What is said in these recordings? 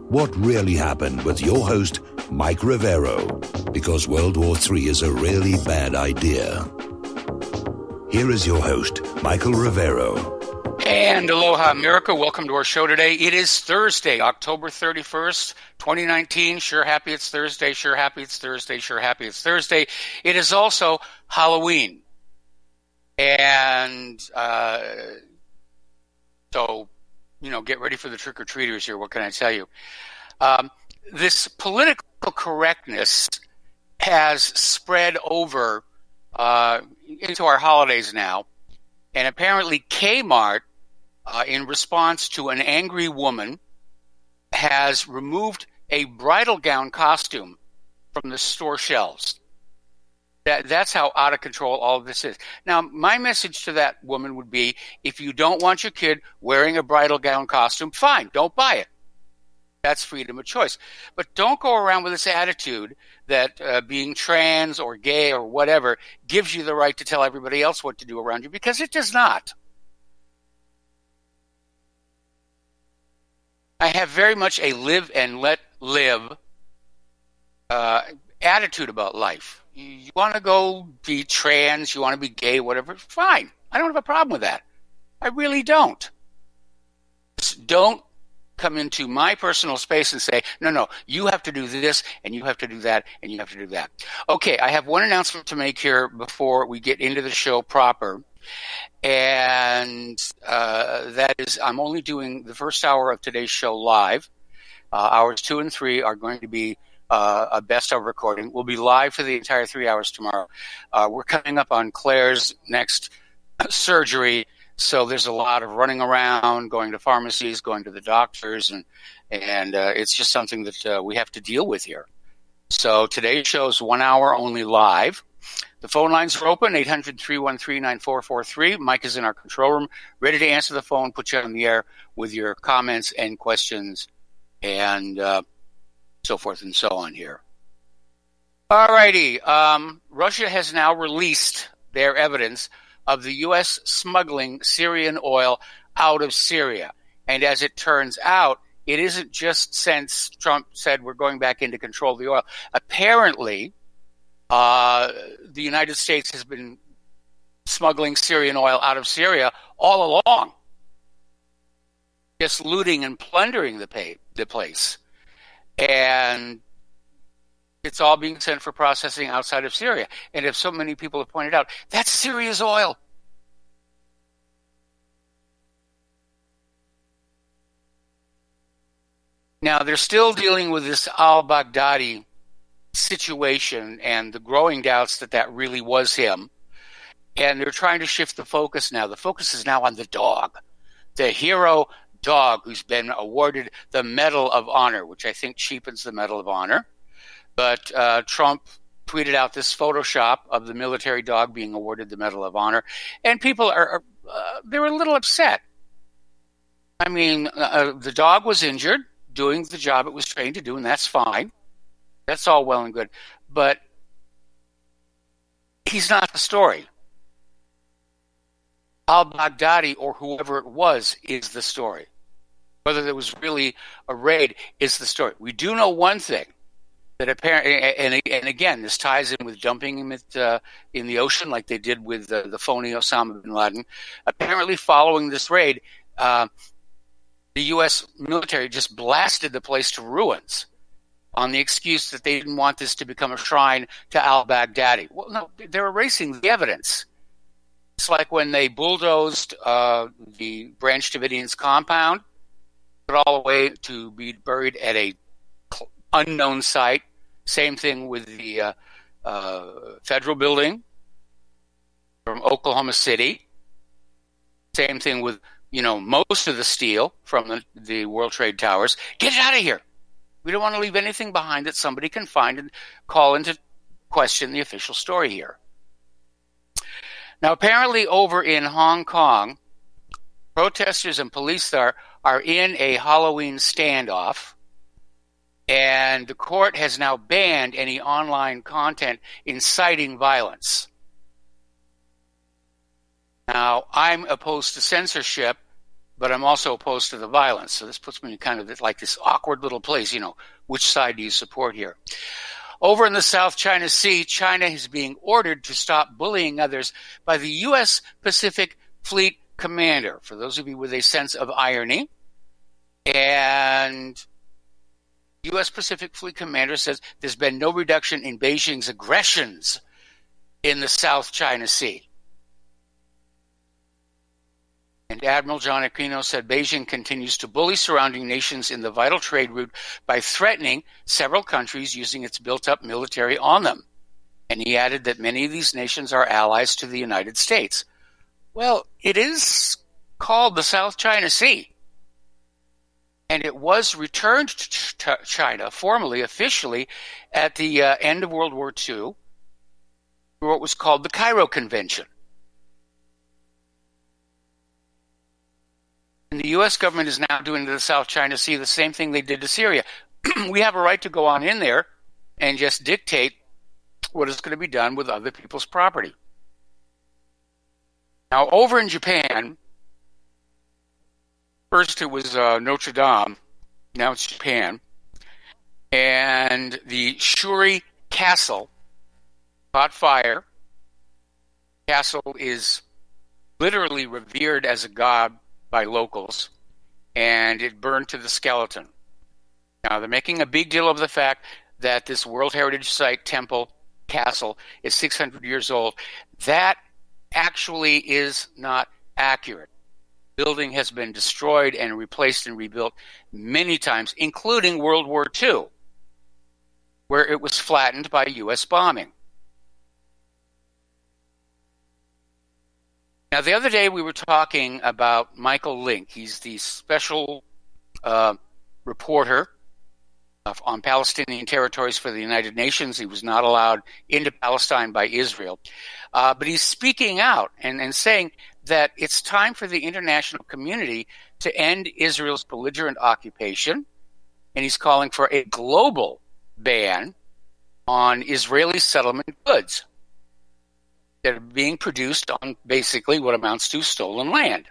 What really happened with your host, Mike Rivero, because World War III is a really bad idea. Here is your host, Michael Rivero. And aloha, America. Welcome to our show today. It is Thursday, October 31st, 2019. Sure happy it's Thursday. Sure happy it's Thursday. Sure happy it's Thursday. It is also Halloween. And so, get ready for the trick-or-treaters here. What can I tell you? This political correctness has spread over into our holidays now. And apparently Kmart, in response to an angry woman, has removed a bridal gown costume from the store shelves. That's how out of control all of this is. Now, my message to that woman would be, if you don't want your kid wearing a bridal gown costume, fine, don't buy it. That's freedom of choice. But don't go around with this attitude that being trans or gay or whatever gives you the right to tell everybody else what to do around you, because it does not. I have very much a live and let live attitude about life. You want to go be trans, you want to be gay, whatever, fine. I don't have a problem with that. I really don't. Just don't come into my personal space and say, no, you have to do this, and you have to do that, and you have to do that. Okay, I have one announcement to make here before we get into the show proper, and that is I'm only doing the first hour of today's show live. Hours 2 and 3 are going to be a best of recording. We'll be live for the entire 3 hours tomorrow. We're coming up on Claire's next surgery, so there's a lot of running around, going to pharmacies, going to the doctors, and it's just something that we have to deal with here. So today's show is 1 hour only live. The phone lines are open, 800-313-9443. Mike is in our control room, ready to answer the phone, put you on the air with your comments and questions and so forth and so on here. All righty. Russia has now released their evidence of the U.S. smuggling Syrian oil out of Syria. And as it turns out, it isn't just since Trump said we're going back into control of the oil. Apparently, the United States has been smuggling Syrian oil out of Syria all along, just looting and plundering the place. And it's all being sent for processing outside of Syria. And if so many people have pointed out, that's Syria's oil. Now, they're still dealing with this al-Baghdadi situation and the growing doubts that really was him. And they're trying to shift the focus now. The focus is now on the dog, the hero dog who's been awarded the Medal of Honor, which I think cheapens the Medal of Honor. But Trump tweeted out this Photoshop of the military dog being awarded the Medal of Honor, and people they were a little upset. I mean, the dog was injured, doing the job it was trained to do, and that's fine. That's all well and good. But he's not the story. Al-Baghdadi, or whoever it was, is the story. Whether there was really a raid is the story. We do know one thing, that apparently, and again, this ties in with dumping him in the ocean like they did with the phony Osama bin Laden. Apparently, following this raid, the U.S. military just blasted the place to ruins on the excuse that they didn't want this to become a shrine to al-Baghdadi. Well, no, they're erasing the evidence. It's like when they bulldozed the Branch Davidians compound, put all the way to be buried at a unknown site. Same thing with the federal building from Oklahoma City. Same thing with, most of the steel from the World Trade Towers. Get it out of here. We don't want to leave anything behind that somebody can find and call into question the official story here. Now, apparently over in Hong Kong, protesters and police are in a Halloween standoff, and the court has now banned any online content inciting violence. Now, I'm opposed to censorship, but I'm also opposed to the violence. So this puts me in kind of like this awkward little place, which side do you support here? Over in the South China Sea, China is being ordered to stop bullying others by the U.S. Pacific Fleet Commander, for those of you with a sense of irony. And U.S. Pacific Fleet Commander says there's been no reduction in Beijing's aggressions in the South China Sea. And Admiral John Aquino said Beijing continues to bully surrounding nations in the vital trade route by threatening several countries using its built-up military on them. And he added that many of these nations are allies to the United States. Well, it is called the South China Sea. And it was returned to China formally, officially, at the end of World War II, for what was called the Cairo Convention. And the U.S. government is now doing to the South China Sea the same thing they did to Syria. We have a right to go on in there and just dictate what is going to be done with other people's property. Now, over in Japan, first it was Notre Dame, now it's Japan, and the Shuri Castle caught fire. The castle is literally revered as a god by locals, and it burned to the skeleton. Now, they're making a big deal of the fact that this World Heritage Site temple castle is 600 years old. That actually is not accurate. The building has been destroyed and replaced and rebuilt many times, including World War II, where it was flattened by U.S. bombing. Now, the other day we were talking about Michael Link. He's the special reporter on Palestinian territories for the United Nations. He was not allowed into Palestine by Israel. But he's speaking out and saying that it's time for the international community to end Israel's belligerent occupation. And he's calling for a global ban on Israeli settlement goods that are being produced on basically what amounts to stolen land.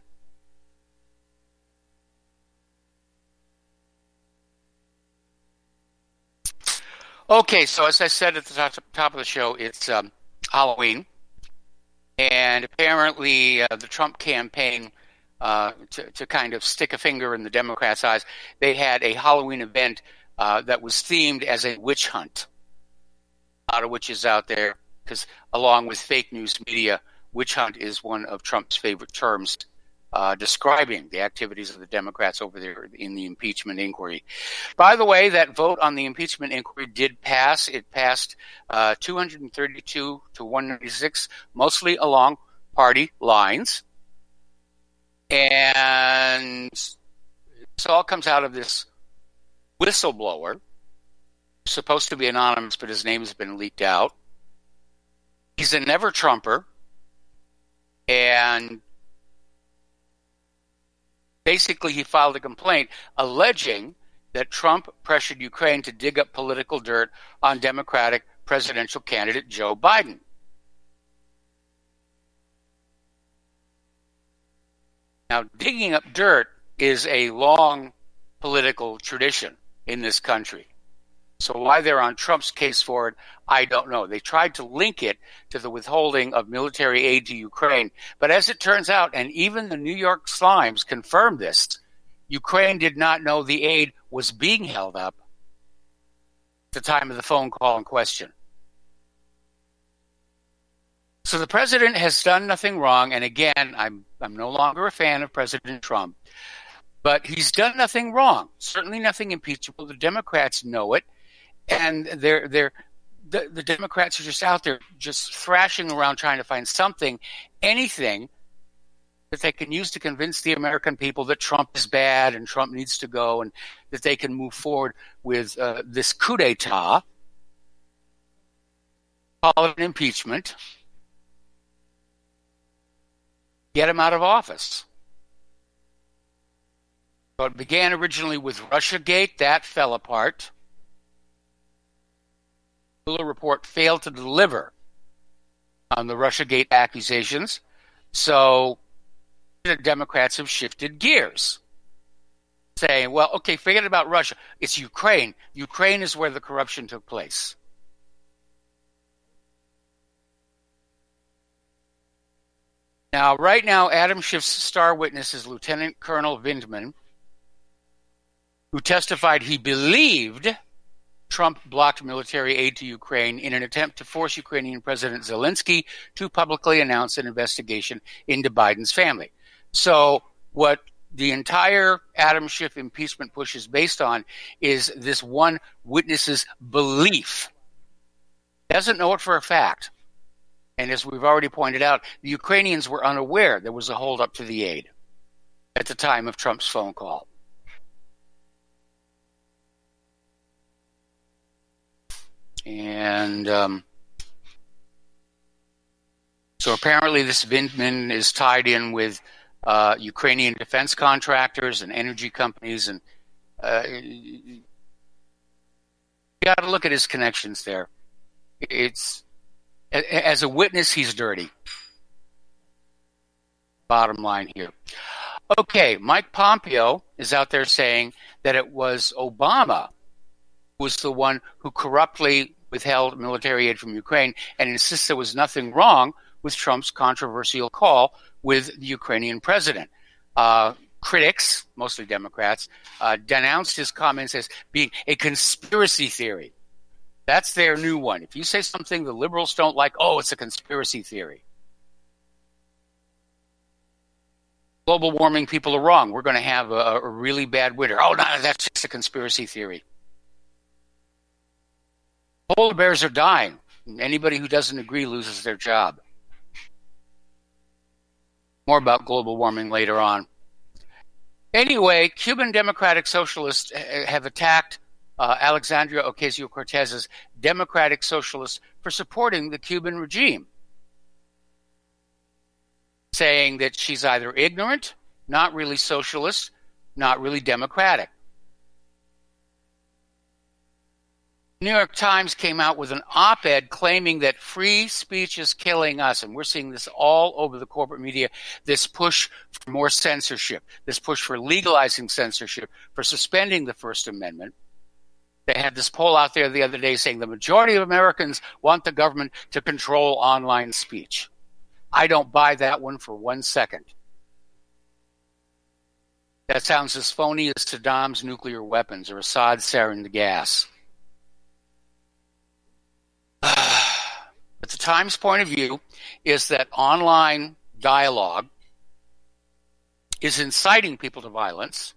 Okay, so as I said at the top of the show, it's Halloween, and apparently the Trump campaign, to kind of stick a finger in the Democrats' eyes, they had a Halloween event that was themed as a witch hunt. A lot of witches out there, because along with fake news media, witch hunt is one of Trump's favorite terms describing the activities of the Democrats over there in the impeachment inquiry. By the way, that vote on the impeachment inquiry did pass. It passed 232 to 196, mostly along party lines. And this all comes out of this whistleblower, supposed to be anonymous, but his name has been leaked out. He's a never-Trumper, and basically he filed a complaint alleging that Trump pressured Ukraine to dig up political dirt on Democratic presidential candidate Joe Biden. Now, digging up dirt is a long political tradition in this country. So why they're on Trump's case for it, I don't know. They tried to link it to the withholding of military aid to Ukraine. But as it turns out, and even the New York Slimes confirmed this, Ukraine did not know the aid was being held up at the time of the phone call in question. So the president has done nothing wrong. And again, I'm no longer a fan of President Trump. But he's done nothing wrong. Certainly nothing impeachable. The Democrats know it. And the Democrats are just out there just thrashing around trying to find something, anything that they can use to convince the American people that Trump is bad and Trump needs to go and that they can move forward with this coup d'etat, call it an impeachment, get him out of office. So it began originally with Russiagate. That fell apart. The Mueller report failed to deliver on the Russiagate accusations. So the Democrats have shifted gears, saying, well, okay, forget about Russia. It's Ukraine. Ukraine is where the corruption took place. Now, right now, Adam Schiff's star witness is Lieutenant Colonel Vindman, who testified he believed Trump blocked military aid to Ukraine in an attempt to force Ukrainian President Zelensky to publicly announce an investigation into Biden's family. So what the entire Adam Schiff impeachment push is based on is this one witness's belief. Doesn't know it for a fact. And as we've already pointed out, the Ukrainians were unaware there was a holdup to the aid at the time of Trump's phone call. And so apparently this Vindman is tied in with Ukrainian defense contractors and energy companies. And you got to look at his connections there. As a witness, he's dirty. Bottom line here. Okay, Mike Pompeo is out there saying that it was Obama who was the one who corruptly withheld military aid from Ukraine and insists there was nothing wrong with Trump's controversial call with the Ukrainian president. Critics, mostly Democrats, denounced his comments as being a conspiracy theory. That's their new one. If you say something the liberals don't like, oh, it's a conspiracy theory. Global warming people are wrong. We're going to have a really bad winter. Oh, no, that's just a conspiracy theory. Polar bears are dying. Anybody who doesn't agree loses their job. More about global warming later on. Anyway, Cuban Democratic Socialists have attacked Alexandria Ocasio-Cortez's Democratic Socialists for supporting the Cuban regime, saying that she's either ignorant, not really socialist, not really democratic. New York Times came out with an op-ed claiming that free speech is killing us, and we're seeing this all over the corporate media, this push for more censorship, this push for legalizing censorship, for suspending the First Amendment. They had this poll out there the other day saying the majority of Americans want the government to control online speech. I don't buy that one for 1 second. That sounds as phony as Saddam's nuclear weapons or Assad sarin the gas. But the Times' point of view is that online dialogue is inciting people to violence.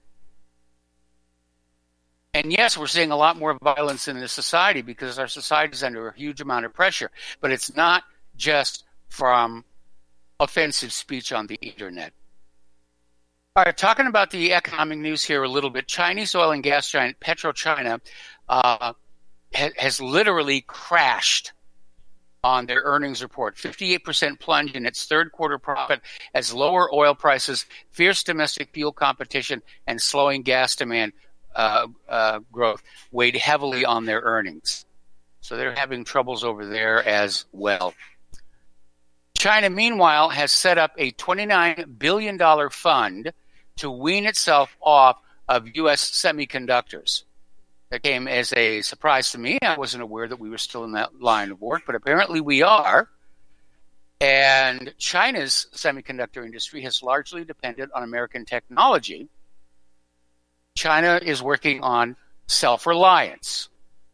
And yes, we're seeing a lot more violence in this society because our society is under a huge amount of pressure. But it's not just from offensive speech on the internet. All right, talking about the economic news here a little bit. Chinese oil and gas giant PetroChina has literally crashed on their earnings report. 58% plunge in its third quarter profit as lower oil prices, fierce domestic fuel competition, and slowing gas demand growth weighed heavily on their earnings. So they're having troubles over there as well. China, meanwhile, has set up a $29 billion fund to wean itself off of U.S. semiconductors. That came as a surprise to me. I wasn't aware that we were still in that line of work, but apparently we are. And China's semiconductor industry has largely depended on American technology. China is working on self-reliance.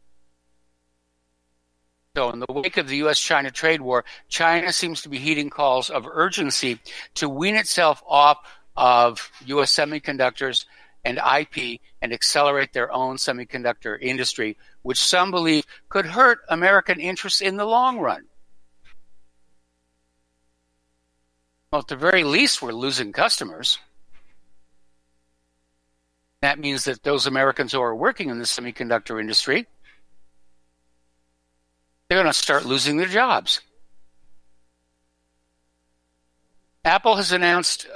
So in the wake of the U.S.-China trade war, China seems to be heeding calls of urgency to wean itself off of U.S. semiconductors and IP and accelerate their own semiconductor industry, which some believe could hurt American interests in the long run. Well, at the very least, we're losing customers. That means that those Americans who are working in the semiconductor industry, they're going to start losing their jobs. Apple has announced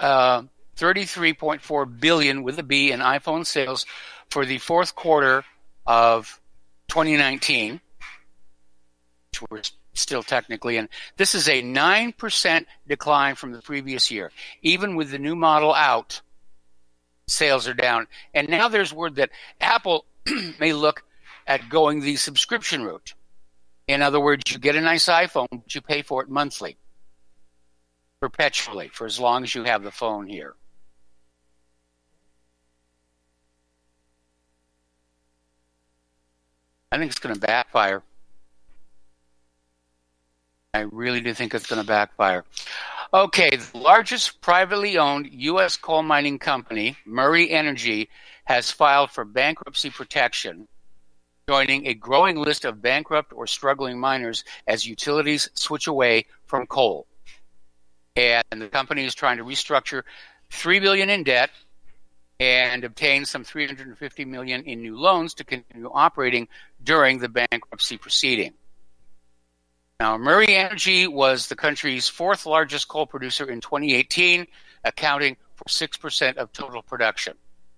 $33.4 billion with a B in iPhone sales for the fourth quarter of 2019, which we're still technically. And this is a 9% decline from the previous year. Even with the new model out, sales are down. And now there's word that Apple may look at going the subscription route. In other words, you get a nice iPhone, but you pay for it monthly, perpetually, for as long as you have the phone here. I think it's going to backfire. I really do think it's going to backfire. Okay, the largest privately owned U.S. coal mining company, Murray Energy, has filed for bankruptcy protection, joining a growing list of bankrupt or struggling miners as utilities switch away from coal. And the company is trying to restructure $3 billion in debt and obtain some $350 million in new loans to continue operating during the bankruptcy proceeding. Now, Murray Energy was the country's fourth largest coal producer in 2018, accounting for 6% of total production.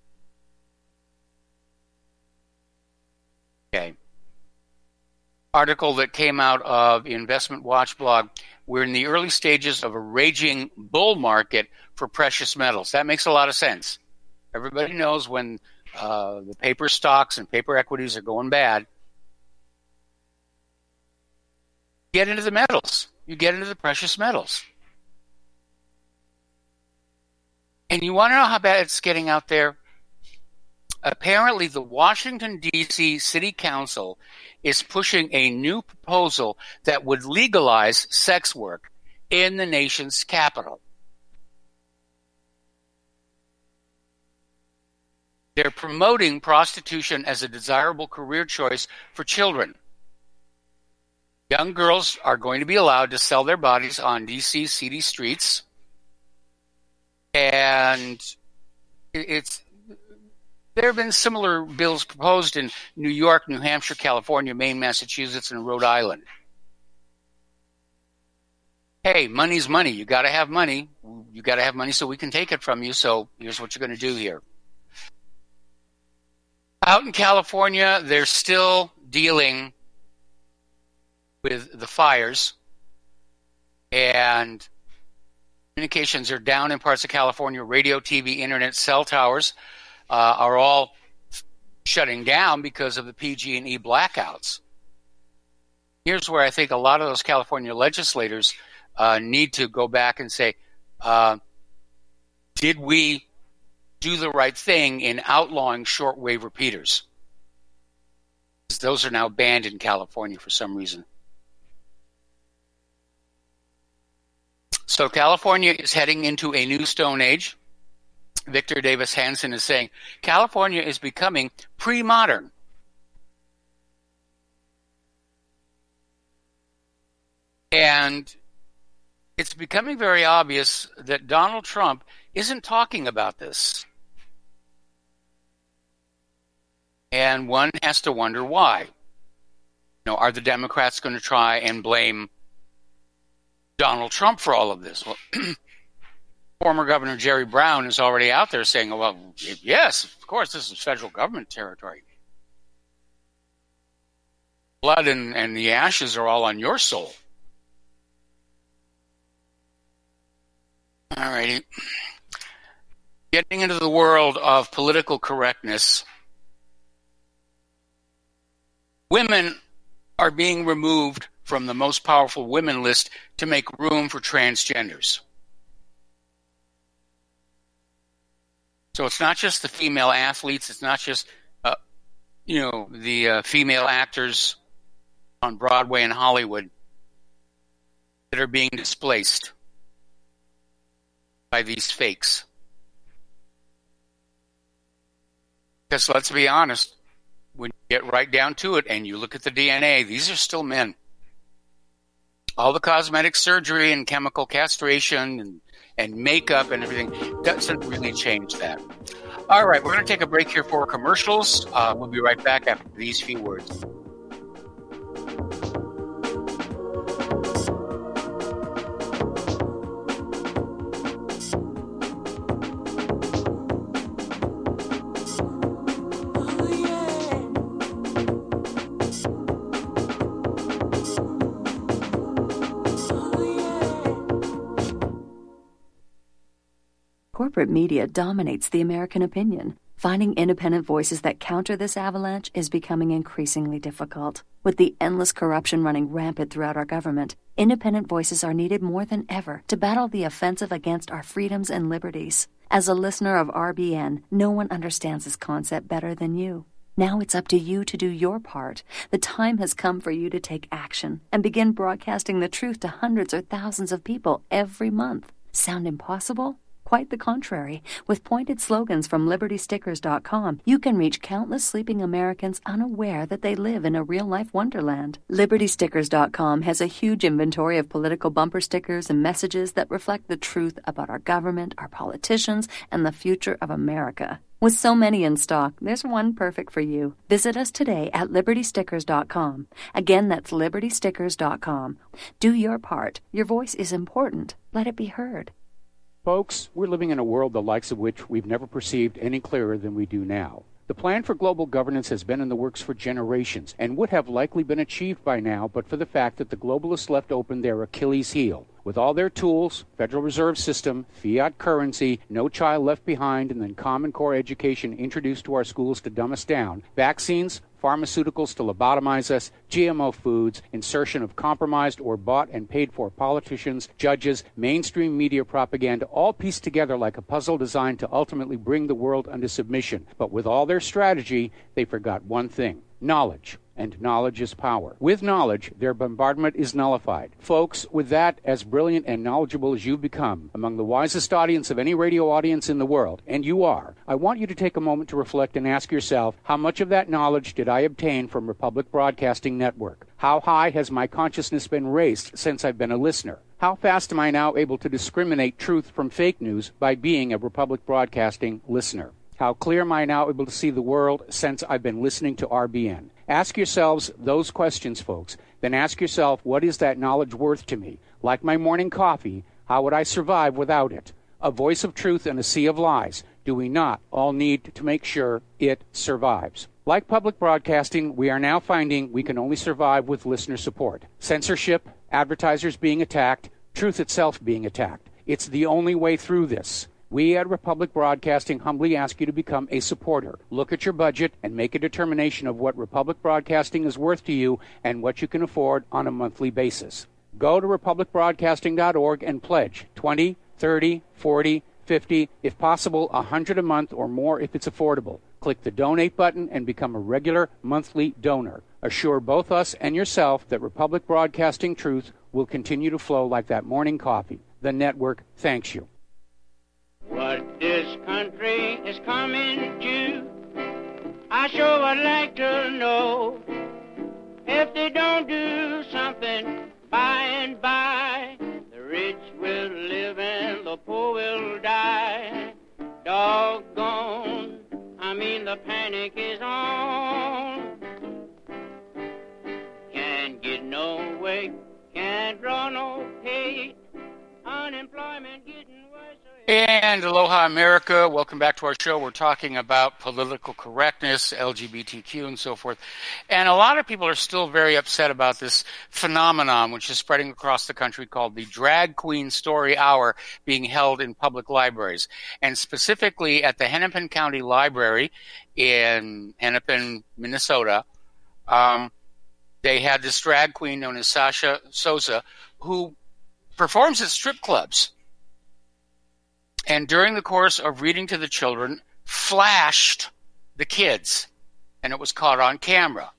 Okay. Article that came out of Investment Watch blog. We're in the early stages of a raging bull market for precious metals. That makes a lot of sense. Everybody knows when the paper stocks and paper equities are going bad, get into the metals. You get into the precious metals. And you want to know how bad it's getting out there? Apparently, the Washington, D.C. City Council is pushing a new proposal that would legalize sex work in the nation's capital. They're promoting prostitution as a desirable career choice for children. Young girls are going to be allowed to sell their bodies on D.C.'s seedy streets. And there have been similar bills proposed in New York, New Hampshire, California, Maine, Massachusetts, and Rhode Island. Hey, money's money. You got to have money. You got to have money so we can take it from you. So here's what you're going to do here. Out in California, they're still dealing with the fires, and communications are down in parts of California. Radio, TV, internet, cell towers are all shutting down because of the PG&E blackouts. Here's where I think a lot of those California legislators need to go back and say, did we do the right thing in outlawing shortwave repeaters? Those are now banned in California for some reason. So California is heading into a new Stone Age. Victor Davis Hanson is saying California is becoming pre-modern. And it's becoming very obvious that Donald Trump isn't talking about this. And one has to wonder why. Are the Democrats going to try and blame Donald Trump for all of this? Well, former Governor Jerry Brown is already out there saying, well, yes, of course, this is federal government territory. Blood and the ashes are all on your soul. All righty. Getting into the world of political correctness, women are being removed from the most powerful women list to make room for transgenders. So it's not just the female athletes, it's not just the female actors on Broadway and Hollywood that are being displaced by these fakes. Because let's be honest, when you get right down to it and you look at the DNA, these are still men. All the cosmetic surgery and chemical castration and makeup and everything doesn't really change that. All right, we're going to take a break here for commercials. We'll be right back after these few words. corporate media dominates the American opinion. Finding independent voices that counter this avalanche is becoming increasingly difficult. With the endless corruption running rampant throughout our government, independent voices are needed more than ever to battle the offensive against our freedoms and liberties. As a listener of RBN, no one understands this concept better than you. Now it's up to you to do your part. The time has come for you to take action and begin broadcasting the truth to hundreds or thousands of people every month. Sound impossible? Quite the contrary. With pointed slogans from LibertyStickers.com, you can reach countless sleeping Americans unaware that they live in a real-life wonderland. LibertyStickers.com has a huge inventory of political bumper stickers and messages that reflect the truth about our government, our politicians, and the future of America. With so many in stock, there's one perfect for you. Visit us today at LibertyStickers.com. Again, that's LibertyStickers.com. Do your part. Your voice is important. Let it be heard. Folks, we're living in a world the likes of which we've never perceived any clearer than we do now. The plan for global governance has been in the works for generations and would have likely been achieved by now but for the fact that the globalists left open their Achilles heel. With all their tools, Federal Reserve System, fiat currency, no child left behind, and then Common Core education introduced to our schools to dumb us down, vaccines, pharmaceuticals to lobotomize us, GMO foods, insertion of compromised or bought and paid for politicians, judges, mainstream media propaganda, all pieced together like a puzzle designed to ultimately bring the world under submission. But with all their strategy, they forgot one thing: knowledge. And knowledge is power. With knowledge, their bombardment is nullified. Folks, with that, as brilliant and knowledgeable as you've become, among the wisest audience of any radio audience in the world, and you are, I want you to take a moment to reflect and ask yourself, how much of that knowledge did I obtain from Republic Broadcasting Network? How high has my consciousness been raised since I've been a listener? How fast am I now able to discriminate truth from fake news by being a Republic Broadcasting listener? How clear am I now able to see the world since I've been listening to RBN? Ask yourselves those questions, folks. Then ask yourself, what is that knowledge worth to me? Like my morning coffee, how would I survive without it? A voice of truth in a sea of lies. Do we not all need to make sure it survives? Like public broadcasting, we are now finding we can only survive with listener support. Censorship, advertisers being attacked, truth itself being attacked. It's the only way through this. We at Republic Broadcasting humbly ask you to become a supporter. Look at your budget and make a determination of what Republic Broadcasting is worth to you and what you can afford on a monthly basis. Go to republicbroadcasting.org and pledge $20, $30, $40, $50, if possible, $100 a month or more if it's affordable. Click the donate button and become a regular monthly donor. Assure both us and yourself that Republic Broadcasting truth will continue to flow like that morning coffee. The network thanks you. What this country is coming to, I sure would like to know. If they don't do something by and by, the rich will live and the poor will die. Doggone, the panic is on. Can't get no way, can't draw no pay, unemployment getting worse. And aloha, America. Welcome back to our show. We're talking about political correctness, LGBTQ, and so forth. And a lot of people are still very upset about this phenomenon, which is spreading across the country, called the Drag Queen Story Hour, being held in public libraries. And specifically at the Hennepin County Library in Hennepin, Minnesota, they had this drag queen known as Sasha Souza, who performs at strip clubs. And during the course of reading to the children, flashed the kids, and it was caught on camera.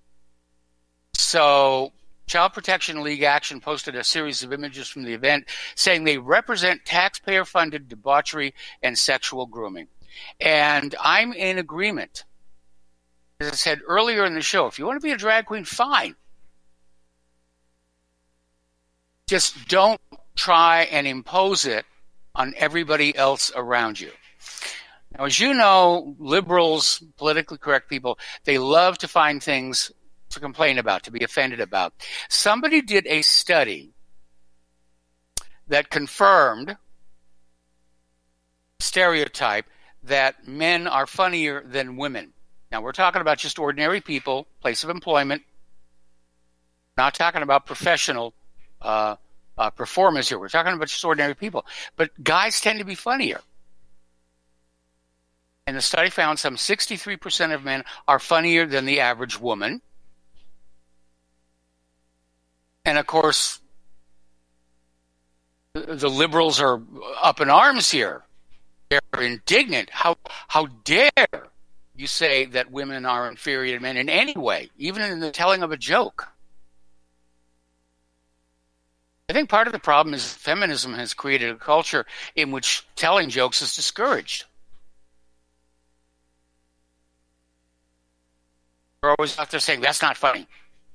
So Child Protection League Action posted a series of images from the event saying they represent taxpayer-funded debauchery and sexual grooming. And I'm in agreement. As I said earlier in the show, if you want to be a drag queen, fine. Just don't try and impose it on everybody else around you. Now, as you know, liberals, politically correct people, they love to find things to complain about, to be offended about. Somebody did a study that confirmed stereotype that men are funnier than women. Now, we're talking about just ordinary people, place of employment, not talking about professional performers here. We're talking about just ordinary people. But guys tend to be funnier. And the study found some 63% of men are funnier than the average woman. And of course, the liberals are up in arms here. They're indignant. How dare you say that women are inferior to men in any way, even in the telling of a joke? I think part of the problem is feminism has created a culture in which telling jokes is discouraged. They're always out there saying, that's not funny.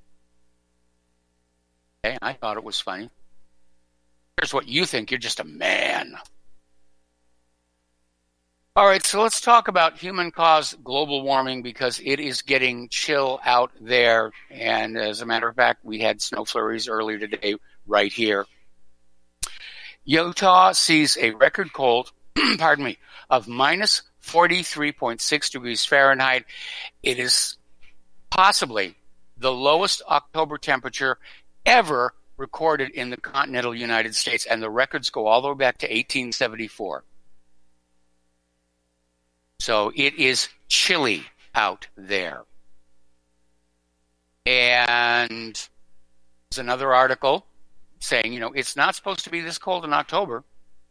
Hey, I thought it was funny. Here's what you think. You're just a man. All right, so let's talk about human-caused global warming because it is getting chill out there. And as a matter of fact, we had snow flurries earlier today right here. Utah sees a record cold, of minus 43.6 degrees Fahrenheit. It is possibly the lowest October temperature ever recorded in the continental United States, and the records go all the way back to 1874. So it is chilly out there. And there's another article saying, it's not supposed to be this cold in October.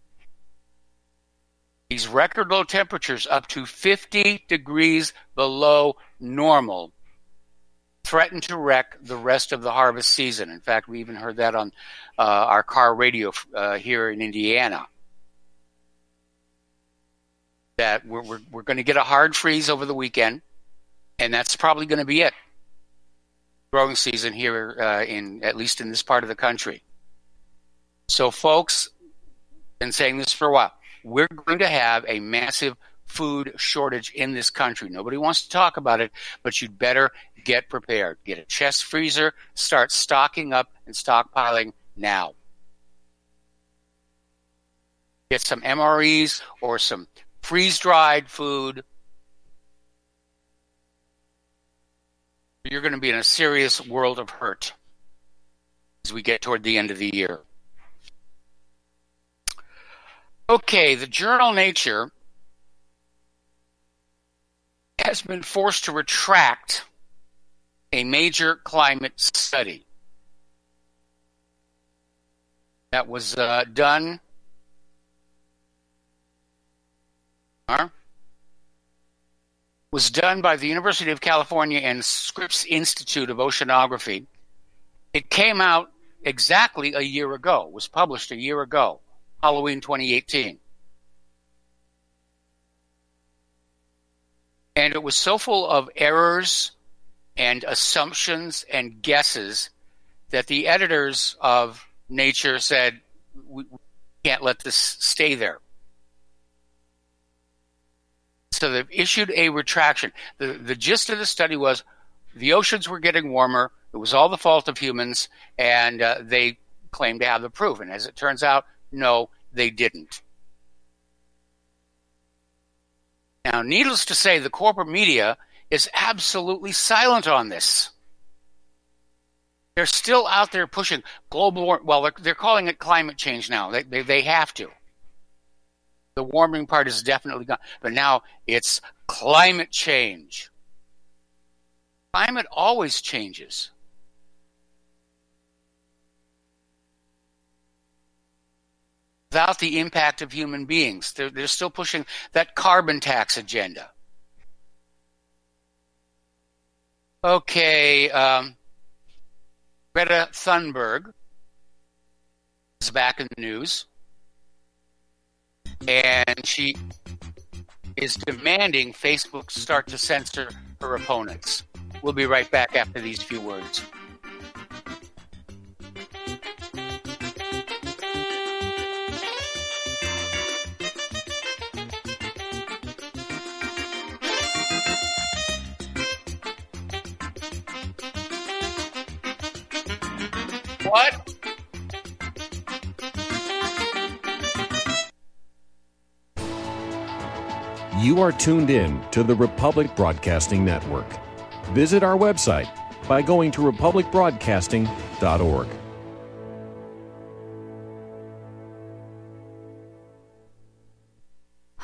These record low temperatures up to 50 degrees below normal threaten to wreck the rest of the harvest season. In fact, we even heard that on our car radio here in Indiana. That we're going to get a hard freeze over the weekend, and that's probably going to be it. Growing season here, at least in this part of the country. So, folks, been saying this for a while. We're going to have a massive food shortage in this country. Nobody wants to talk about it, but you'd better get prepared. Get a chest freezer, start stocking up and stockpiling now. Get some MREs or some freeze-dried food. You're going to be in a serious world of hurt as we get toward the end of the year. Okay, the journal Nature has been forced to retract a major climate study that was done by the University of California and Scripps Institute of Oceanography. It came out exactly a year ago, was published a year ago, Halloween 2018. And it was so full of errors and assumptions and guesses that the editors of Nature said, we can't let this stay there. So they've issued a retraction. The gist of the study was the oceans were getting warmer. It was all the fault of humans, and they claimed to have the proof. And as it turns out, no, they didn't. Now, needless to say, the corporate media is absolutely silent on this. They're still out there pushing global warming. Well, they're calling it climate change now. They have to. The warming part is definitely gone. But now it's climate change. Climate always changes. Without the impact of human beings. They're still pushing that carbon tax agenda. Okay, Greta Thunberg is back in the news. And she is demanding Facebook start to censor her opponents. We'll be right back after these few words. What? You are tuned in to the Republic Broadcasting Network. Visit our website by going to republicbroadcasting.org.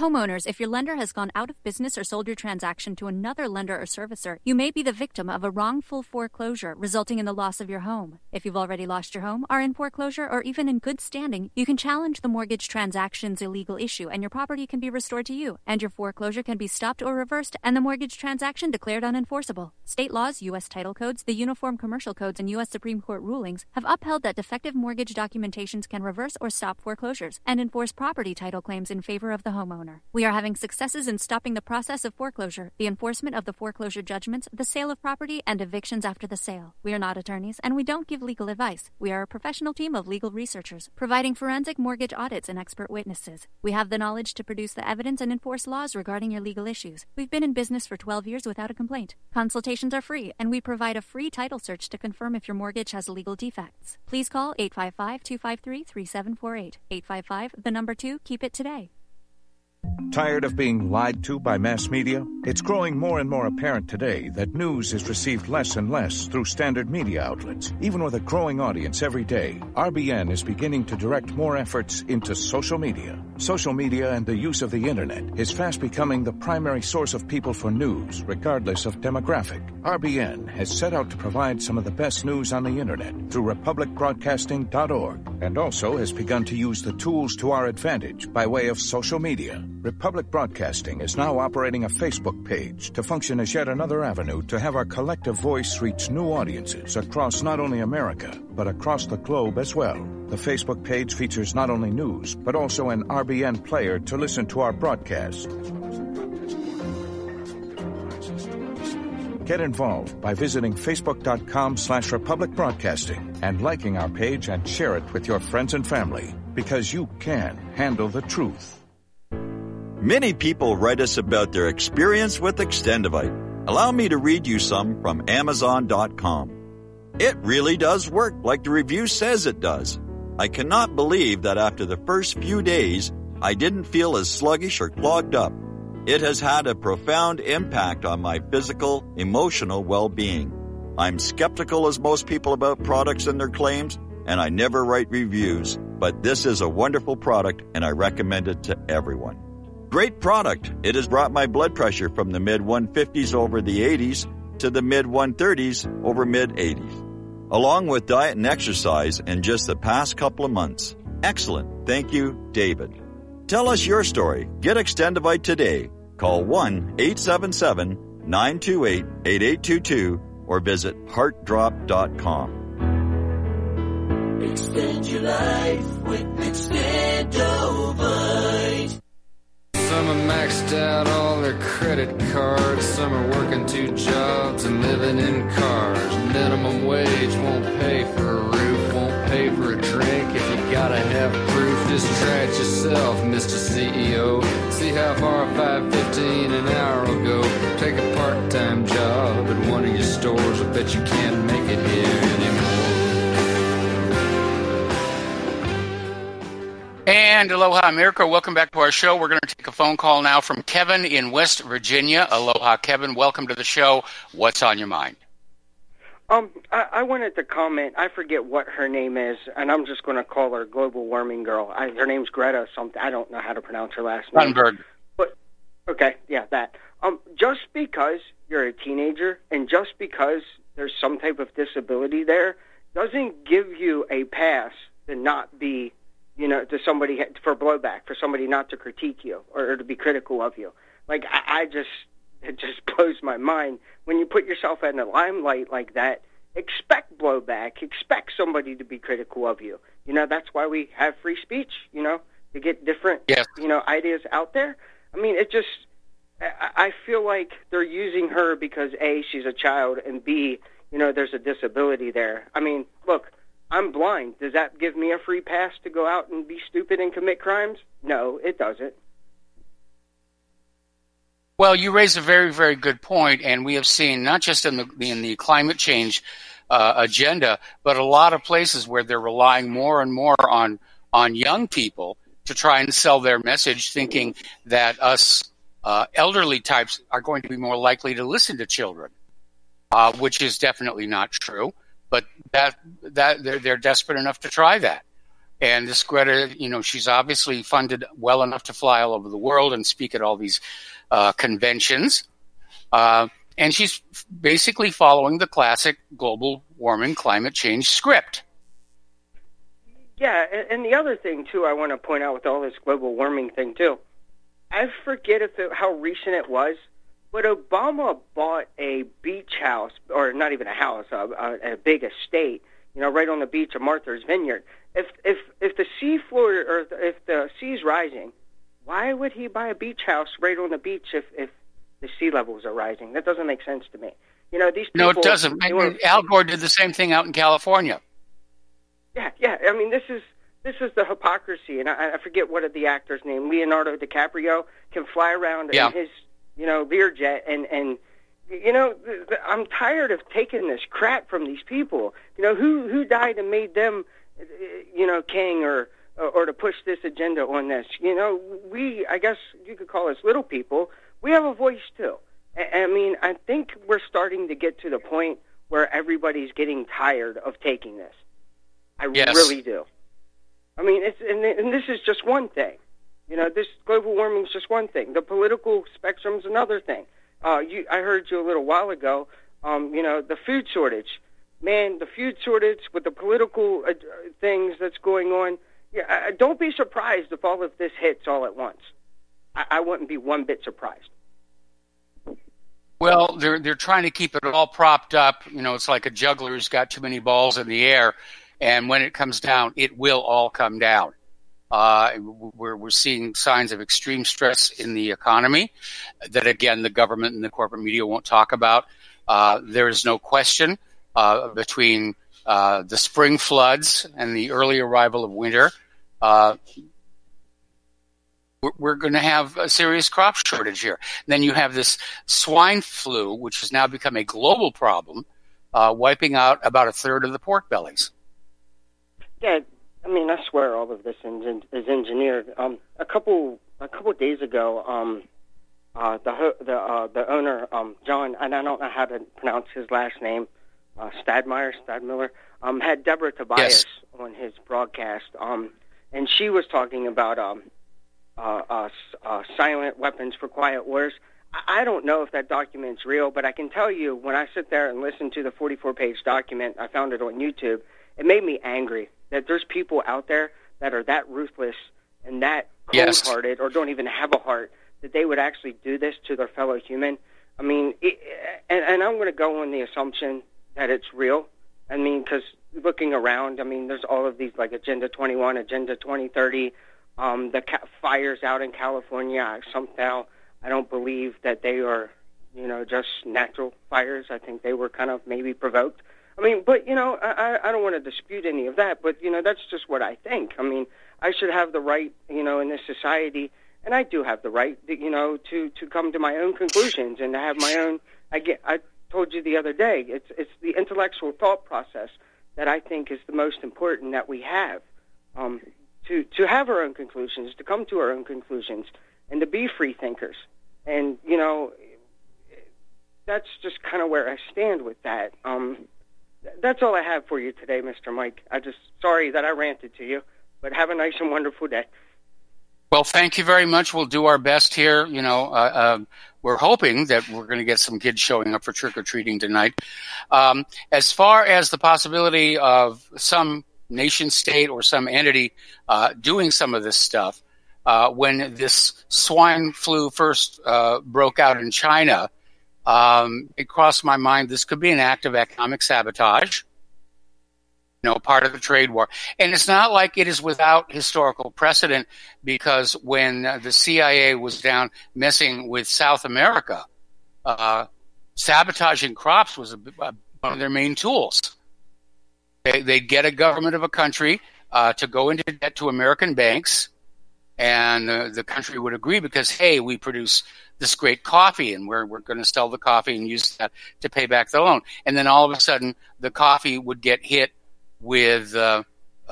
Homeowners, if your lender has gone out of business or sold your transaction to another lender or servicer, you may be the victim of a wrongful foreclosure, resulting in the loss of your home. If you've already lost your home, are in foreclosure, or even in good standing, you can challenge the mortgage transaction's illegal issue, and your property can be restored to you, and your foreclosure can be stopped or reversed, and the mortgage transaction declared unenforceable. State laws, U.S. title codes, the Uniform Commercial Codes, and U.S. Supreme Court rulings have upheld that defective mortgage documentations can reverse or stop foreclosures and enforce property title claims in favor of the homeowner. We are having successes in stopping the process of foreclosure, the enforcement of the foreclosure judgments, the sale of property, and evictions after the sale. We are not attorneys, and we don't give legal advice. We are a professional team of legal researchers, providing forensic mortgage audits and expert witnesses. We have the knowledge to produce the evidence and enforce laws regarding your legal issues. We've been in business for 12 years without a complaint. Consultations are free, and we provide a free title search to confirm if your mortgage has legal defects. Please call 855-253-3748. 855, keep it today. Tired of being lied to by mass media? It's growing more and more apparent today that news is received less and less through standard media outlets. Even with a growing audience every day, RBN is beginning to direct more efforts into social media. Social media and the use of the internet is fast becoming the primary source of people for news, regardless of demographic. RBN has set out to provide some of the best news on the internet through republicbroadcasting.org, and also has begun to use the tools to our advantage by way of social media. Republic Broadcasting is now operating a Facebook page to function as yet another avenue to have our collective voice reach new audiences across not only America, but across the globe as well. The Facebook page features not only news, but also an RBN player to listen to our broadcast. Get involved by visiting facebook.com/Republic Broadcasting and liking our page and share it with your friends and family, because you can handle the truth. Many people write us about their experience with Extendivite. Allow me to read you some from Amazon.com. It really does work like the review says it does. I cannot believe that after the first few days, I didn't feel as sluggish or clogged up. It has had a profound impact on my physical, emotional well-being. I'm skeptical as most people about products and their claims, and I never write reviews, but this is a wonderful product and I recommend it to everyone. Great product. It has brought my blood pressure from the mid-150s over the 80s to the mid-130s over mid-80s, along with diet and exercise in just the past couple of months. Excellent. Thank you, David. Tell us your story. Get Extendivite today. Call 1-877-928-8822 or visit heartdrop.com. Extend your life with Extendivite. Some are maxed out all their credit cards. Some are working 2 jobs and living in cars. Minimum wage won't pay for a roof, won't pay for a drink. If you gotta have proof, just try it yourself, Mr. CEO. See how far $5.15 an hour will go. Take a part-time job at one of your stores. I bet you can't make it here anymore. And aloha, America. Welcome back to our show. We're going to take a phone call now from Kevin in West Virginia. Aloha, Kevin. Welcome to the show. What's on your mind? I wanted to comment. I forget what her name is, and I'm just going to call her Global Warming Girl. Her name's Greta something. I don't know how to pronounce her last name. Thunberg. But okay, yeah, that. Just because you're a teenager and just because there's some type of disability there doesn't give you a pass to not be, to somebody for blowback, for somebody not to critique you or to be critical of you. Like, it just blows my mind. When you put yourself in the limelight like that, expect blowback, expect somebody to be critical of you. That's why we have free speech, to get different, ideas out there. I mean, I feel like they're using her because A, she's a child, and B, there's a disability there. I mean, look, I'm blind. Does that give me a free pass to go out and be stupid and commit crimes? No, it doesn't. Well, you raise a very, very good point, and we have seen not just in the climate change agenda, but a lot of places where they're relying more and more on young people to try and sell their message, thinking that us elderly types are going to be more likely to listen to children, which is definitely not true. But that they're desperate enough to try that. And this Greta, she's obviously funded well enough to fly all over the world and speak at all these conventions. And she's basically following the classic global warming climate change script. Yeah, and the other thing, too, I want to point out with all this global warming thing, too, I forget how recent it was, but Obama bought a beach house, or not even a house, a big estate, right on the beach of Martha's Vineyard. If the sea floor, or if the sea's rising, why would he buy a beach house right on the beach if the sea levels are rising? That doesn't make sense to me. These people... No, it doesn't. Al Gore did the same thing out in California. Yeah. I mean, this is the hypocrisy, and I forget what the actor's name. Leonardo DiCaprio can fly around in his, Learjet, and I'm tired of taking this crap from these people. Who died and made them, king or to push this agenda on this? I guess you could call us little people. We have a voice too. I mean, I think we're starting to get to the point where everybody's getting tired of taking this. I really do. I mean, and this is just one thing. This global warming is just one thing. The political spectrum's another thing. I heard you a little while ago, the food shortage. Man, the food shortage with the political things that's going on. Yeah, don't be surprised if all of this hits all at once. I wouldn't be one bit surprised. Well, they're trying to keep it all propped up. It's like a juggler who's got too many balls in the air. And when it comes down, it will all come down. We're seeing signs of extreme stress in the economy that, again, the government and the corporate media won't talk about. There is no question between the spring floods and the early arrival of winter, we're going to have a serious crop shortage here. And then you have this swine flu, which has now become a global problem, wiping out about a third of the pork bellies. Yeah, I mean, I swear all of this is engineered. A couple days ago, the owner, John, and I don't know how to pronounce his last name, Stadmiller, had Deborah Tobias on his broadcast, and she was talking about silent weapons for quiet wars. I don't know if that document's real, but I can tell you when I sit there and listen to the 44-page document, I found it on YouTube, it made me angry that there's people out there that are that ruthless and that cold-hearted or don't even have a heart that they would actually do this to their fellow human. I mean, and I'm going to go on the assumption that it's real. I mean, because looking around, I mean, there's all of these like Agenda 21, Agenda 2030, the fires out in California. Somehow, I don't believe that they are, just natural fires. I think they were kind of maybe provoked. I mean, but, I don't want to dispute any of that, but, that's just what I think. I mean, I should have the right, in this society, and I do have the right, to come to my own conclusions and to have my own, I told you the other day, it's the intellectual thought process that I think is the most important that we have, to have our own conclusions, to come to our own conclusions, and to be free thinkers. And, that's just kind of where I stand with that. That's all I have for you today, Mr. Mike. Sorry that I ranted to you, but have a nice and wonderful day. Well, thank you very much. We'll do our best here. We're hoping that we're going to get some kids showing up for trick-or-treating tonight. As far as the possibility of some nation state or some entity doing some of this stuff, when this swine flu first broke out in China, it crossed my mind this could be an act of economic sabotage, part of the trade war. And it's not like it is without historical precedent, because when the CIA was down messing with South America, sabotaging crops was one of their main tools. They'd get a government of a country to go into debt to American banks, and the country would agree because, hey, we produce this great coffee, and we're going to sell the coffee and use that to pay back the loan. And then all of a sudden, the coffee would get hit with, some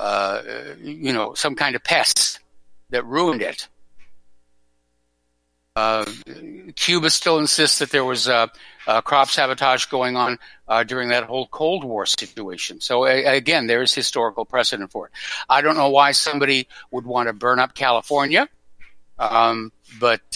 kind of pest that ruined it. Cuba still insists that there was crop sabotage going on during that whole Cold War situation. So again, there is historical precedent for it. I don't know why somebody would want to burn up California, but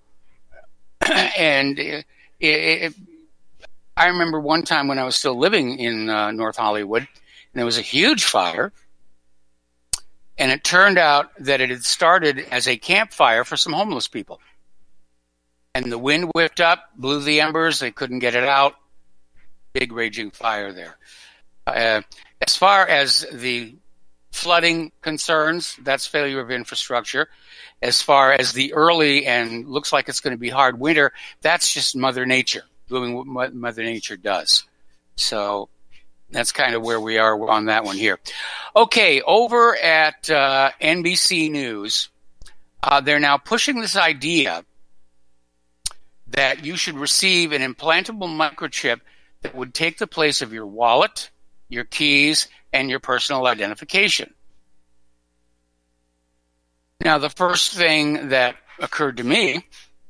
I remember one time when I was still living in North Hollywood, and there was a huge fire, and it turned out that it had started as a campfire for some homeless people. And the wind whipped up, blew the embers. They couldn't get it out. Big raging fire there. As far as the flooding concerns, that's failure of infrastructure. As far as the early and looks like it's going to be hard winter, that's just Mother Nature doing what Mother Nature does. So that's kind of where we are on that one here. Okay, over at NBC News, they're now pushing this idea that you should receive an implantable microchip that would take the place of your wallet, your keys, and your personal identification. Now, the first thing that occurred to me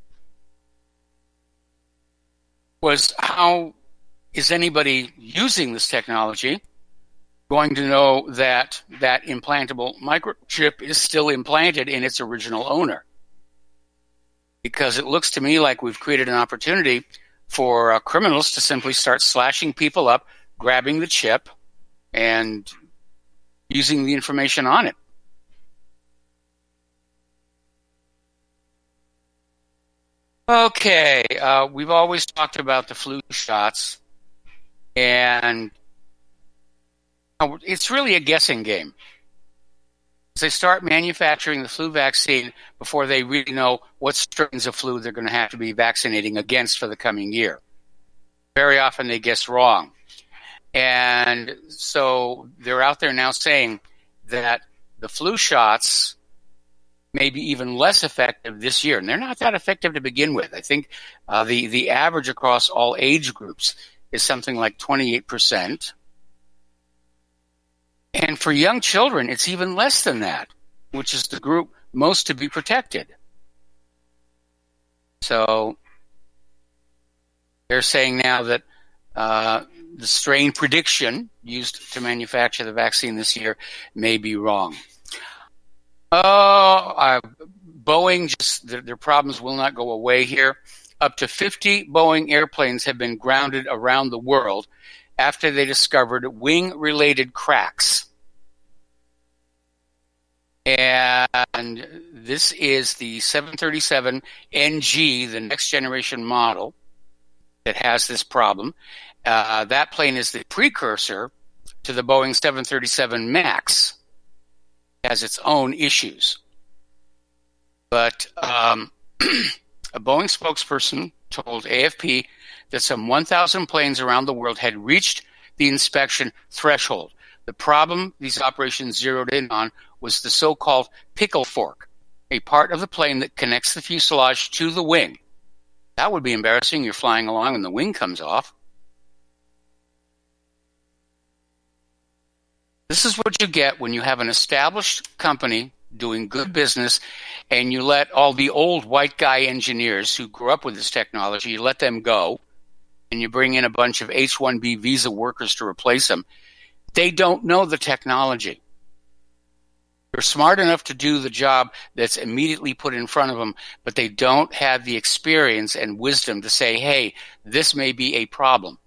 was, how is anybody using this technology going to know that that implantable microchip is still implanted in its original owner? Because it looks to me like we've created an opportunity for criminals to simply start slashing people up, grabbing the chip, and using the information on it. Okay, we've always talked about the flu shots, and it's really a guessing game. They start manufacturing the flu vaccine before they really know what strains of flu they're going to have to be vaccinating against for the coming year. Very often they guess wrong. And so they're out there now saying that the flu shots may be even less effective this year. And they're not that effective to begin with. I think the average across all age groups is something like 28%. And for young children, it's even less than that, which is the group most to be protected. So they're saying now that the strain prediction used to manufacture the vaccine this year may be wrong. Boeing, their problems will not go away here. Up to 50 Boeing airplanes have been grounded around the world after they discovered wing-related cracks. And this is the 737 NG, the next generation model that has this problem. That plane is the precursor to the Boeing 737 MAX. It has its own issues. But a Boeing spokesperson told AFP that some 1,000 planes around the world had reached the inspection threshold. The problem these operations zeroed in on was the so-called pickle fork, a part of the plane that connects the fuselage to the wing. That would be embarrassing. You're flying along and the wing comes off. This is what you get when you have an established company doing good business and you let all the old white guy engineers who grew up with this technology, you let them go, and you bring in a bunch of H-1B visa workers to replace them. They don't know the technology. They're smart enough to do the job that's immediately put in front of them, but they don't have the experience and wisdom to say, hey, this may be a problem.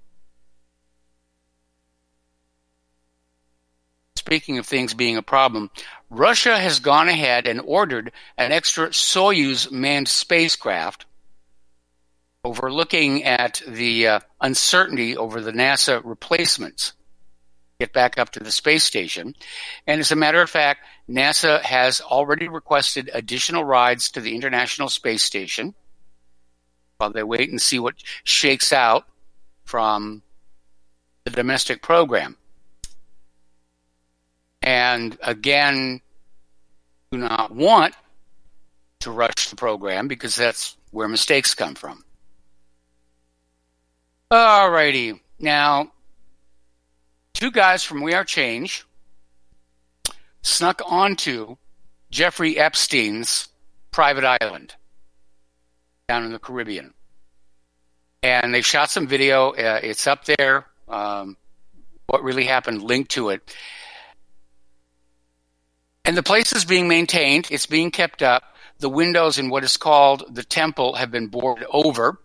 Speaking of things being a problem, Russia has gone ahead and ordered an extra Soyuz manned spacecraft, overlooking at the uncertainty over the NASA replacements. Get back up to the space station. And as a matter of fact, NASA has already requested additional rides to the International Space Station while they wait and see what shakes out from the domestic program. And again, do not want to rush the program because that's where mistakes come from. All righty. Now, two guys from We Are Change snuck onto Jeffrey Epstein's private island down in the Caribbean. And they've shot some video. It's up there. What really happened, linked to it. And the place is being maintained. It's being kept up. The windows in what is called the temple have been boarded over.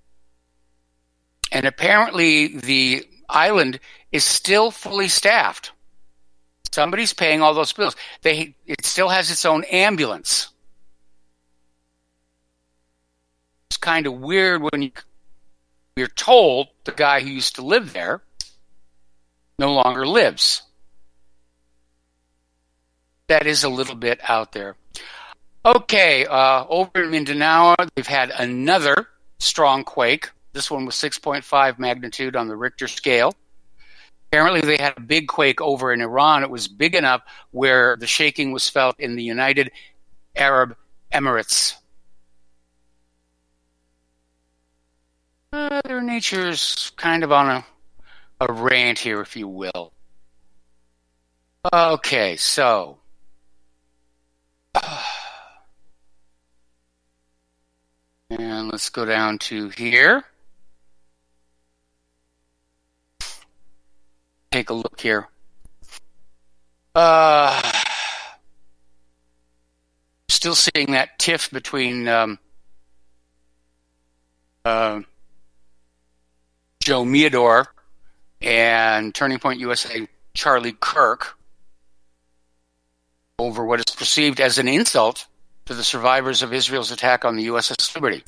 And apparently the island is still fully staffed. Somebody's paying all those bills. It still has its own ambulance. It's kind of weird when you're told the guy who used to live there no longer lives. That is a little bit out there. Okay, over in Mindanao, they've had another strong quake. This one was 6.5 magnitude on the Richter scale. Apparently, they had a big quake over in Iran. It was big enough where the shaking was felt in the United Arab Emirates. Mother Nature's kind of on a rant here, if you will. Okay, so... and let's go down to here. Take a look here. Still seeing that tiff between Joe Meador and Turning Point USA Charlie Kirk over what is perceived as an insult to the survivors of Israel's attack on the USS Liberty.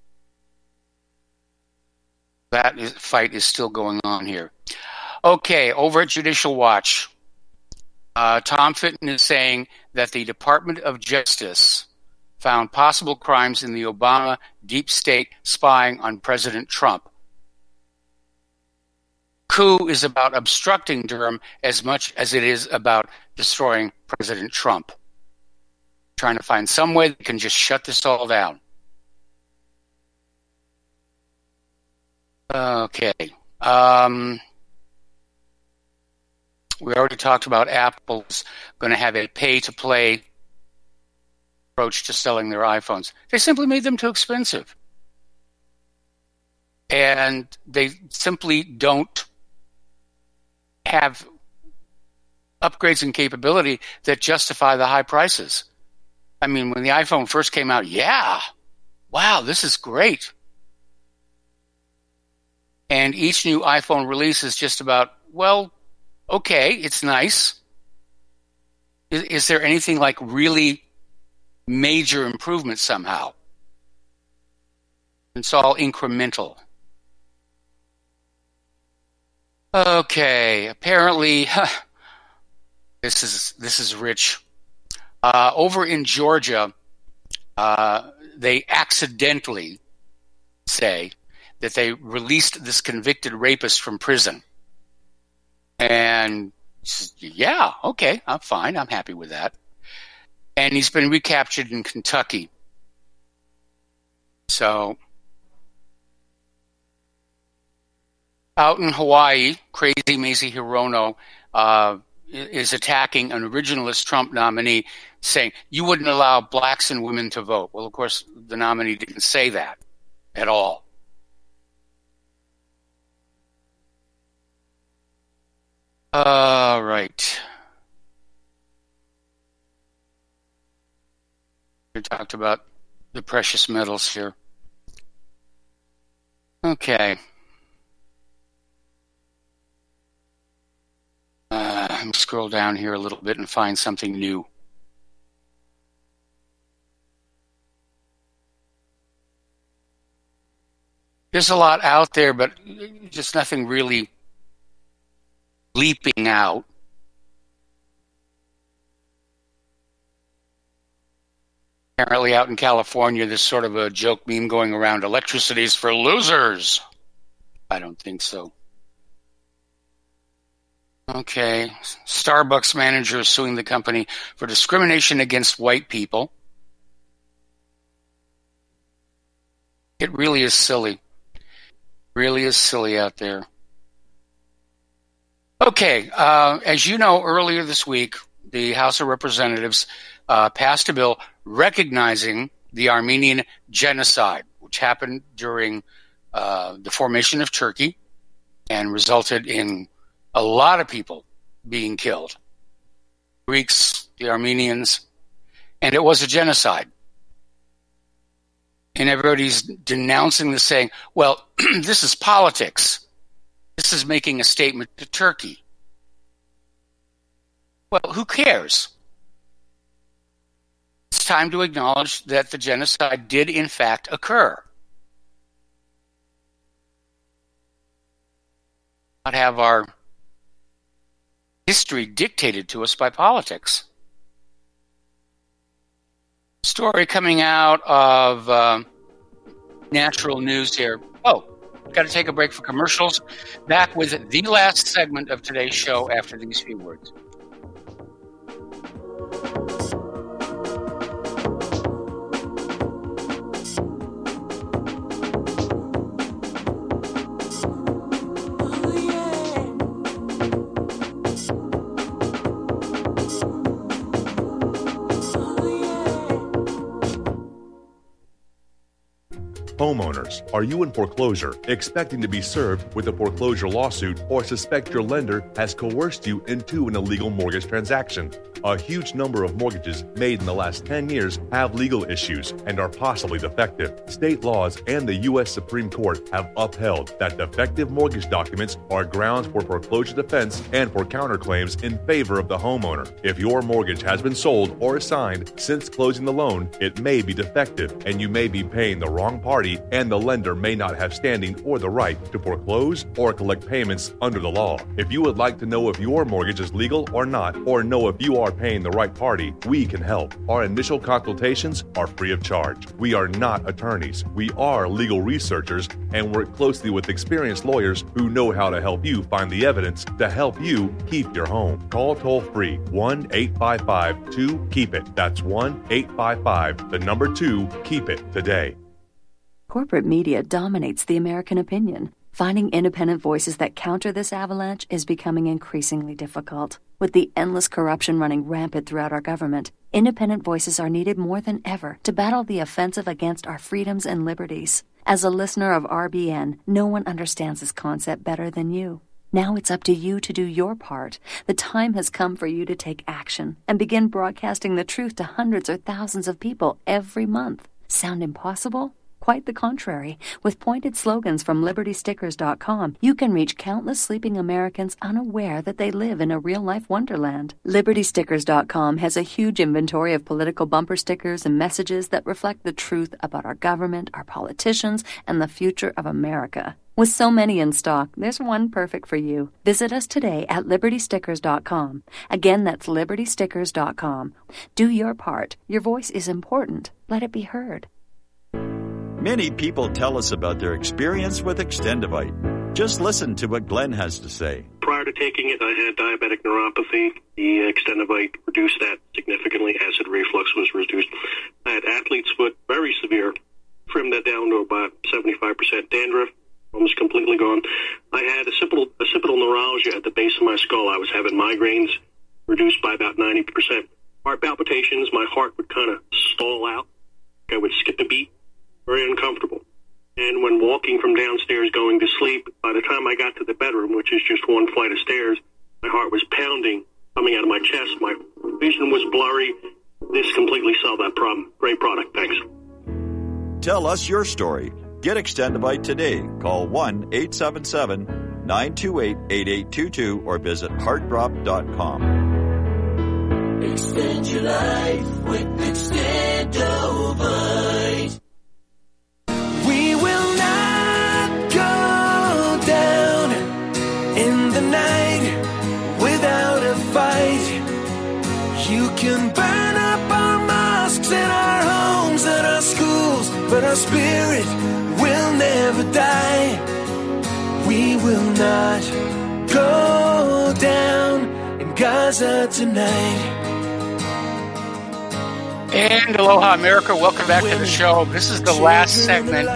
That fight is still going on here. Okay, over at Judicial Watch, Tom Fitton is saying that the Department of Justice found possible crimes in the Obama deep state spying on President Trump. Coup is about obstructing Durham as much as it is about destroying President Trump. Trying to find some way that can just shut this all down. Okay. We already talked about Apple's going to have a pay-to-play approach to selling their iPhones. They simply made them too expensive. And they simply don't have upgrades and capability that justify the high prices. I mean, when the iPhone first came out, wow, this is great. And each new iPhone release is just about, well, okay, it's nice. Is there anything like really major improvement somehow? It's all incremental. Okay, apparently, this is rich. Over in Georgia, they accidentally say that they released this convicted rapist from prison. And yeah, okay, I'm fine. I'm happy with that. And he's been recaptured in Kentucky. So, out in Hawaii, Crazy Mazie Hirono is attacking an originalist Trump nominee, saying, you wouldn't allow blacks and women to vote. Well, of course, the nominee didn't say that at all. All right. We talked about the precious metals here. Okay. I'll scroll down here a little bit and find something new. There's a lot out there, but just nothing really leaping out. Apparently out in California, there's sort of a joke meme going around, electricity's for losers. I don't think so. Okay. Starbucks manager is suing the company for discrimination against white people. It really is silly. Really is silly out there. Okay. As you know, earlier this week, the House of Representatives passed a bill recognizing the Armenian genocide, which happened during the formation of Turkey and resulted in a lot of people being killed. Greeks, the Armenians, and it was a genocide. And everybody's denouncing this, saying, well, this is politics. This is making a statement to Turkey. Well, who cares? It's time to acknowledge that the genocide did, in fact, occur. Not have our history dictated to us by politics. Story coming out of Natural News here. Oh, got to take a break for commercials. Back with the last segment of today's show after these few words. Homeowners, are you in foreclosure, expecting to be served with a foreclosure lawsuit, or suspect your lender has coerced you into an illegal mortgage transaction? A huge number of mortgages made in the last 10 years have legal issues and are possibly defective. State laws and the U.S. Supreme Court have upheld that defective mortgage documents are grounds for foreclosure defense and for counterclaims in favor of the homeowner. If your mortgage has been sold or assigned since closing the loan, it may be defective and you may be paying the wrong party, and the lender may not have standing or the right to foreclose or collect payments under the law. If you would like to know if your mortgage is legal or not, or know if you are paying the right party, we can help. Our initial consultations are free of charge. We are not attorneys. We are legal researchers and work closely with experienced lawyers who know how to help you find the evidence to help you keep your home. Call toll-free 1-855-2-KEEP-IT. That's 1-855-2-KEEP-IT today. Corporate media dominates the American opinion. Finding independent voices that counter this avalanche is becoming increasingly difficult. With the endless corruption running rampant throughout our government, independent voices are needed more than ever to battle the offensive against our freedoms and liberties. As a listener of RBN, no one understands this concept better than you. Now it's up to you to do your part. The time has come for you to take action and begin broadcasting the truth to hundreds or thousands of people every month. Sound impossible? Quite the contrary. With pointed slogans from LibertyStickers.com, you can reach countless sleeping Americans unaware that they live in a real-life wonderland. LibertyStickers.com has a huge inventory of political bumper stickers and messages that reflect the truth about our government, our politicians, and the future of America. With so many in stock, there's one perfect for you. Visit us today at LibertyStickers.com. Again, that's LibertyStickers.com. Do your part. Your voice is important. Let it be heard. Many people tell us about their experience with Extendivite. Just listen to what Glenn has to say. Prior to taking it, I had diabetic neuropathy. The Extendivite reduced that significantly. Acid reflux was reduced. I had athlete's foot, very severe. Trimmed that down to about 75%. Dandruff, almost completely gone. I had occipital neuralgia at the base of my skull. I was having migraines, reduced by about 90%. Heart palpitations, my heart would kind of stall out. I would skip a beat. Very uncomfortable. And when walking from downstairs going to sleep, by the time I got to the bedroom, which is just one flight of stairs, my heart was pounding, coming out of my chest. My vision was blurry. This completely solved that problem. Great product. Thanks. Tell us your story. Get Extendivite today. Call 1-877-928-8822 or visit heartdrop.com. Extend your life with Extendivite. We will not go down in the night without a fight. You can burn up our mosques and our homes and our schools, but our spirit will never die. We will not go down in Gaza tonight. And aloha, America. Welcome back to the show. This is the last segment.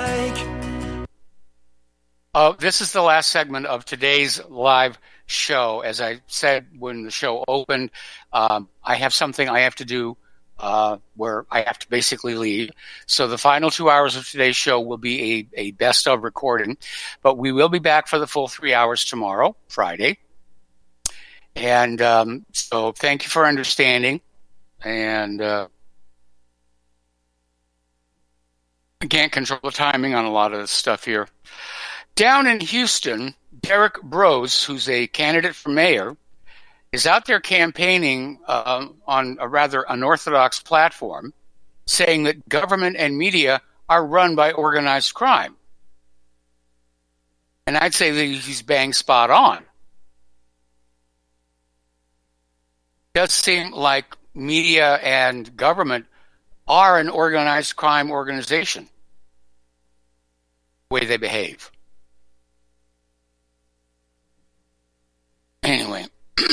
This is the last segment of today's live show. As I said when the show opened, I have something I have to do where I have to basically leave. So the final 2 hours of today's show will be a best of recording, but we will be back for the full 3 hours tomorrow, Friday. And so thank you for understanding. And I can't control the timing on a lot of this stuff here. Down in Houston, Derek Brose, who's a candidate for mayor, is out there campaigning on a rather unorthodox platform, saying that government and media are run by organized crime. And I'd say that he's bang spot on. It does seem like media and government are an organized crime organization, the way they behave. Anyway.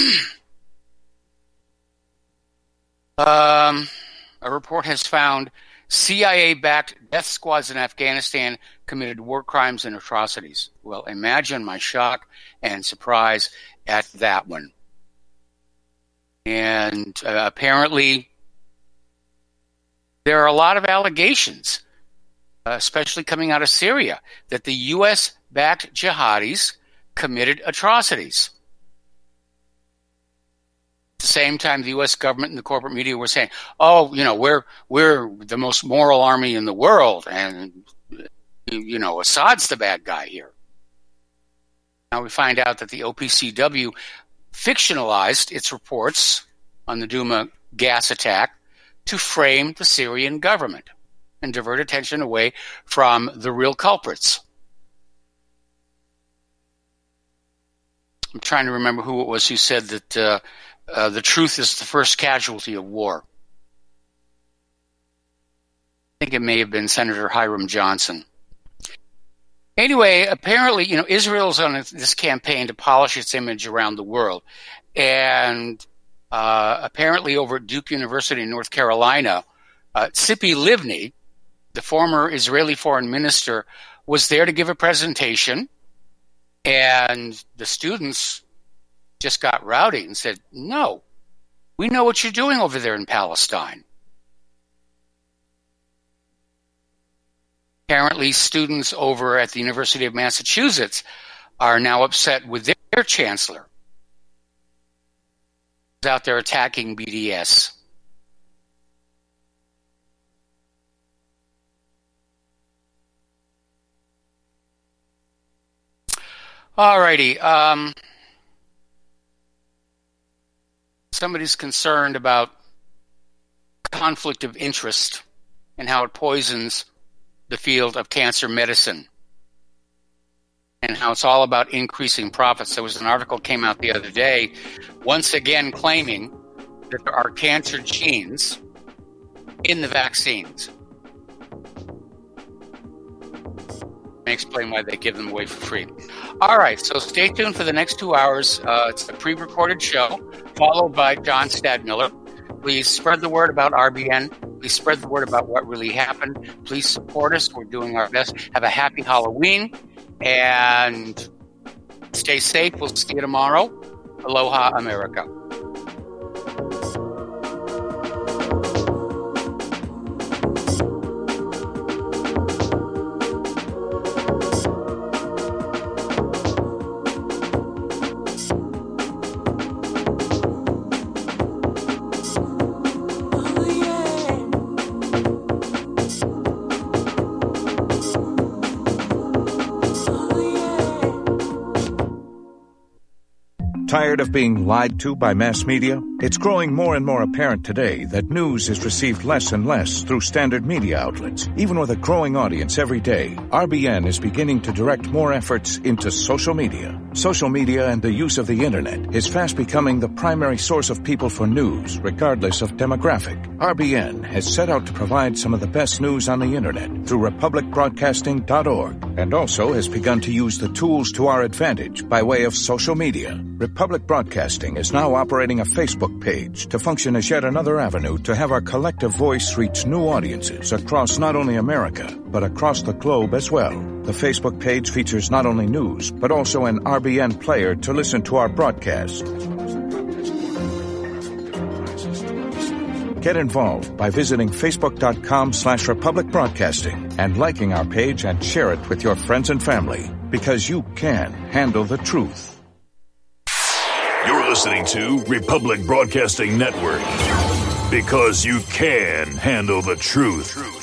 A report has found CIA-backed death squads in Afghanistan committed war crimes and atrocities. Well, imagine my shock and surprise at that one. And apparently there are a lot of allegations, especially coming out of Syria, that the U.S.-backed jihadis committed atrocities. At the same time, the U.S. government and the corporate media were saying, "Oh, we're the most moral army in the world, and Assad's the bad guy here." Now we find out that the OPCW fictionalized its reports on the Douma gas attack to frame the Syrian government and divert attention away from the real culprits. I'm trying to remember who it was who said that the truth is the first casualty of war. I think it may have been Senator Hiram Johnson. Anyway, apparently, Israel's on this campaign to polish its image around the world. And apparently over at Duke University in North Carolina, Tzipi Livni, the former Israeli foreign minister, was there to give a presentation. And the students just got rowdy and said, "No, we know what you're doing over there in Palestine." Apparently, students over at the University of Massachusetts are now upset with their chancellor. He's out there attacking BDS. Alrighty. Somebody's concerned about conflict of interest and how it poisons the field of cancer medicine and how it's all about increasing profits. There was an article came out the other day, once again claiming that there are cancer genes in the vaccines. Let me explain why they give them away for free. All right, so stay tuned for the next 2 hours. It's a pre-recorded show, followed by John Stadmiller. Please spread the word about RBN. Please spread the word about what really happened. Please support us. We're doing our best. Have a happy Halloween and stay safe. We'll see you tomorrow. Aloha, America. Tired of being lied to by mass media? It's growing more and more apparent today that news is received less and less through standard media outlets. Even with a growing audience every day, RBN is beginning to direct more efforts into social media. Social media and the use of the internet is fast becoming the primary source of people for news, regardless of demographic. RBN has set out to provide some of the best news on the internet through republicbroadcasting.org, and also has begun to use the tools to our advantage by way of social media. Republic Broadcasting is now operating a Facebook page to function as yet another avenue to have our collective voice reach new audiences across not only America, but across the globe as well. The Facebook page features not only news, but also an RBN player to listen to our broadcast. Get involved by visiting facebook.com/Republic Broadcasting and liking our page and share it with your friends and family, because you can handle the truth. You're listening to Republic Broadcasting Network, because you can handle the truth.